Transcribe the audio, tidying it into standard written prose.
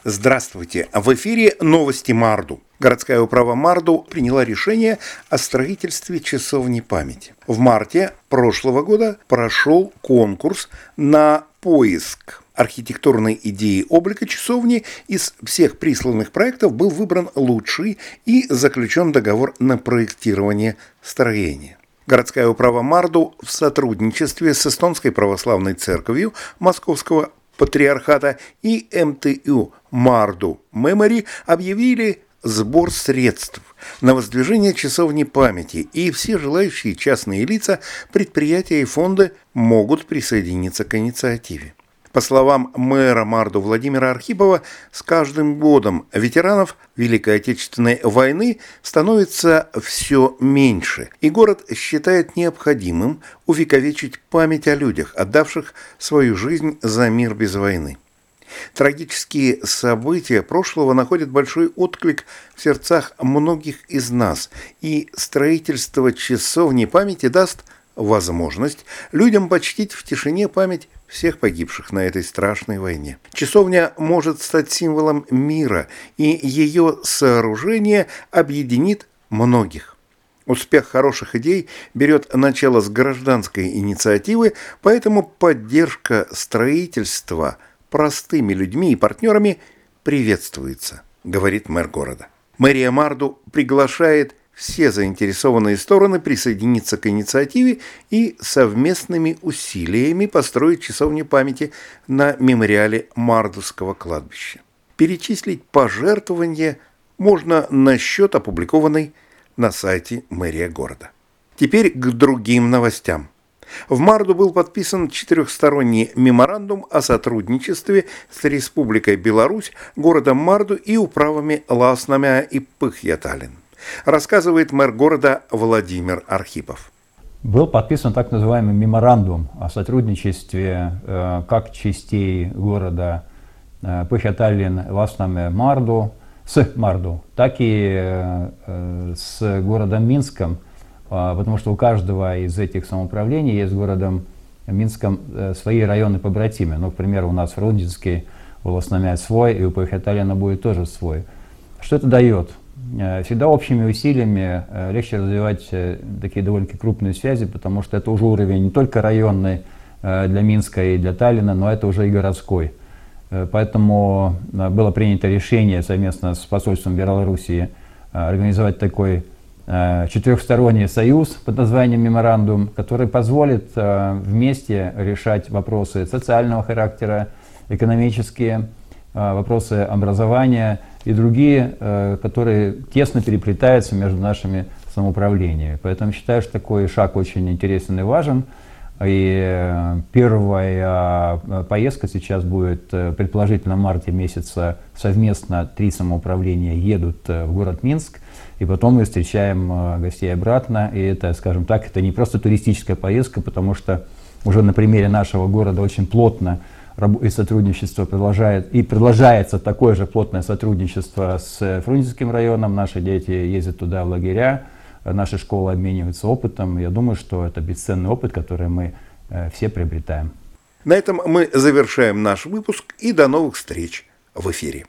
Здравствуйте! В эфире новости Марду. Городская управа Марду приняла решение о строительстве часовни памяти. В марте прошлого года прошел конкурс на поиск архитектурной идеи облика часовни. Из всех присланных проектов был выбран лучший и заключен договор на проектирование строения. Городская управа Марду в сотрудничестве с Эстонской православной церковью Московского Патриархата и МТУ Марду Мемори объявили сбор средств на воздвижение часовни памяти, и все желающие частные лица, предприятия и фонды могут присоединиться к инициативе. По словам мэра Марду Владимира Архипова, с каждым годом ветеранов Великой Отечественной войны становится все меньше, и город считает необходимым увековечить память о людях, отдавших свою жизнь за мир без войны. Трагические события прошлого находят большой отклик в сердцах многих из нас, и строительство часовни памяти даст возможность людям почтить в тишине память всех погибших на этой страшной войне. Часовня может стать символом мира, и ее сооружение объединит многих. Успех хороших идей берет начало с гражданской инициативы, поэтому поддержка строительства простыми людьми и партнерами приветствуется, говорит мэр города. Мэрия Марду приглашает все заинтересованные стороны присоединиться к инициативе и совместными усилиями построить часовню памяти на мемориале Мардовского кладбища. Перечислить пожертвования можно на счет, опубликованный на сайте мэрии города. Теперь к другим новостям. В Марду был подписан четырехсторонний меморандум о сотрудничестве с Республикой Беларусь, городом Марду и управами Ласнамя и Пыхьяталин. Рассказывает мэр города Владимир Архипов. Был подписан так называемый меморандум о сотрудничестве как частей города Пыхьяталин, Ласнамя, Марду, с Марду, так и с городом Минском, потому что у каждого из этих самоуправлений есть с городом Минском свои районы побратимы. Ну, к примеру, у нас Фрунзенский, у Ласнамя свой, и у Пыхьяталина будет тоже свой. Что это дает? Всегда общими усилиями легче развивать такие довольно крупные связи, потому что это уже уровень не только районный для Минска и для Таллина, но это уже и городской. Поэтому было принято решение совместно с посольством Белоруссии организовать такой четырехсторонний союз под названием «Меморандум», который позволит вместе решать вопросы социального характера, экономические, вопросы образования и другие, которые тесно переплетаются между нашими самоуправлениями. Поэтому считаю, что такой шаг очень интересен и важен. И первая поездка сейчас будет, предположительно, в марте месяца. Совместно 3 самоуправления едут в город Минск, и потом мы встречаем гостей обратно. И это, скажем так, это не просто туристическая поездка, потому что уже на примере нашего города очень плотно и сотрудничество продолжается такое же плотное сотрудничество с Фрунзенским районом. Наши дети ездят туда в лагеря, наши школы обмениваются опытом. Я думаю, что это бесценный опыт, который мы все приобретаем. На этом мы завершаем наш выпуск, и до новых встреч в эфире.